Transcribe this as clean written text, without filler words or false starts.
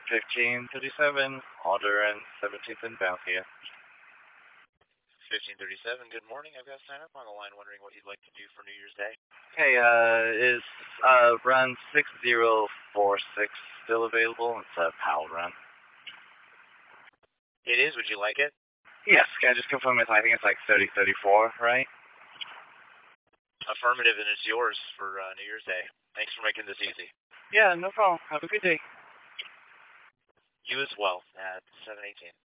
1537, order and 17th inbound here. 1537, good morning. I've got a sign up on the line wondering what you'd like to do for New Year's Day. Hey, is run 6046 still available? It's a PAL run. It is. Would you like it? Yes, can I just confirm it? I think it's like 3034, right? Affirmative, and it's yours for New Year's Day. Thanks for making this easy. Yeah, no problem. Have a good day. You as well at 718.